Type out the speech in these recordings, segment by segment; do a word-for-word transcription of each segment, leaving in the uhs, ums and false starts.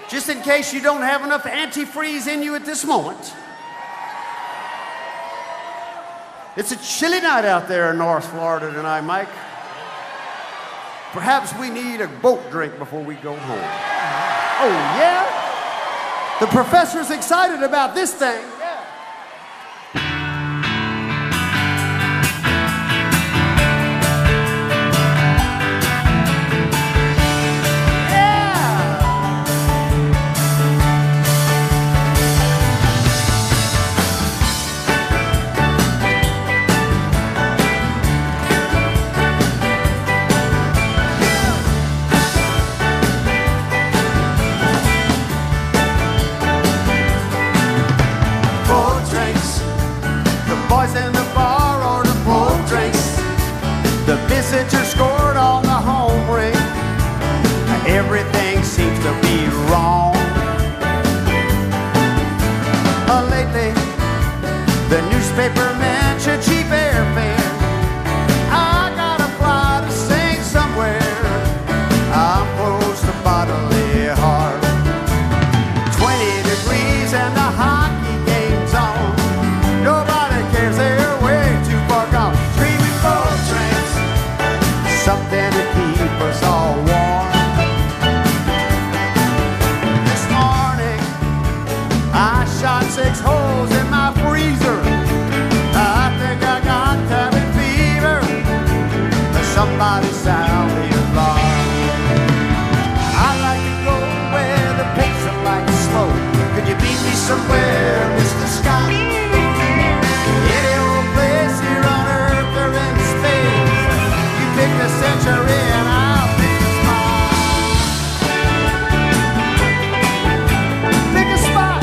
just in case you don't have enough antifreeze in you at this moment. It's a chilly night out there in North Florida tonight, Mike. Perhaps we need a boat drink before we go home. Oh, yeah? The professor's excited about this thing. Boys in the bar order four drinks. The visitor scored on the home ring. Everything seems to be wrong. Uh, lately, the newspaper mentioned cheap airfare. I gotta fly to sing somewhere. I'm close to bodily harm. Twenty degrees and the hockey game's on. Nobody cares, they're way too far gone. Screaming boat drinks, something to keep us all warm. This morning, I shot six holes in my freezer. I think I got cabin fever. Somebody sound the alarm. I like to go where the pace is like slow. Could you beat me somewhere, Mister Scott? Any old place here on Earth or in space. You pick the century and I'll pick the spot. Pick a spot.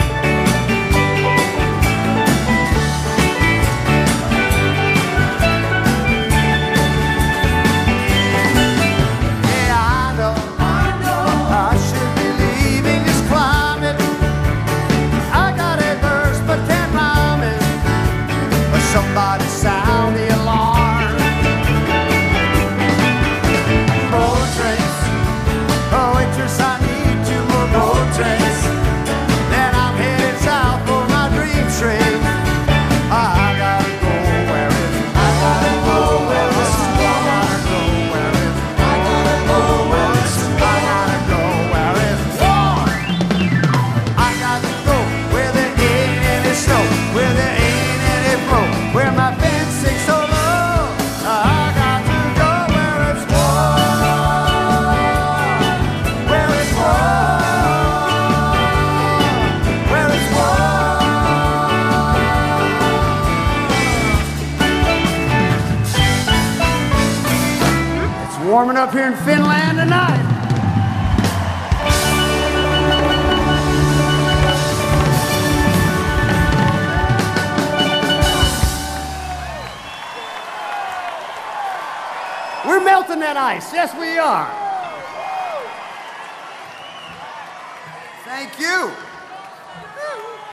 Yeah, I know, I know I should be leaving this climate. I got a verse but can't rhyme it. Somebody sound the alarm. Boat drinks, oh waitress, I need two more boat drinks. Then I'm headed south for my dream train. I gotta go where it's I gotta go where it's I gotta go where it's I gotta go where it's I gotta go where it's warm. I gotta go where there ain't any snow, where there ain't any flow, where my fencing's so low. I got to go where it's warm, where it's warm, where it's warm. It's warming up here in Finland tonight. We're melting that ice. Yes, we are. Thank you.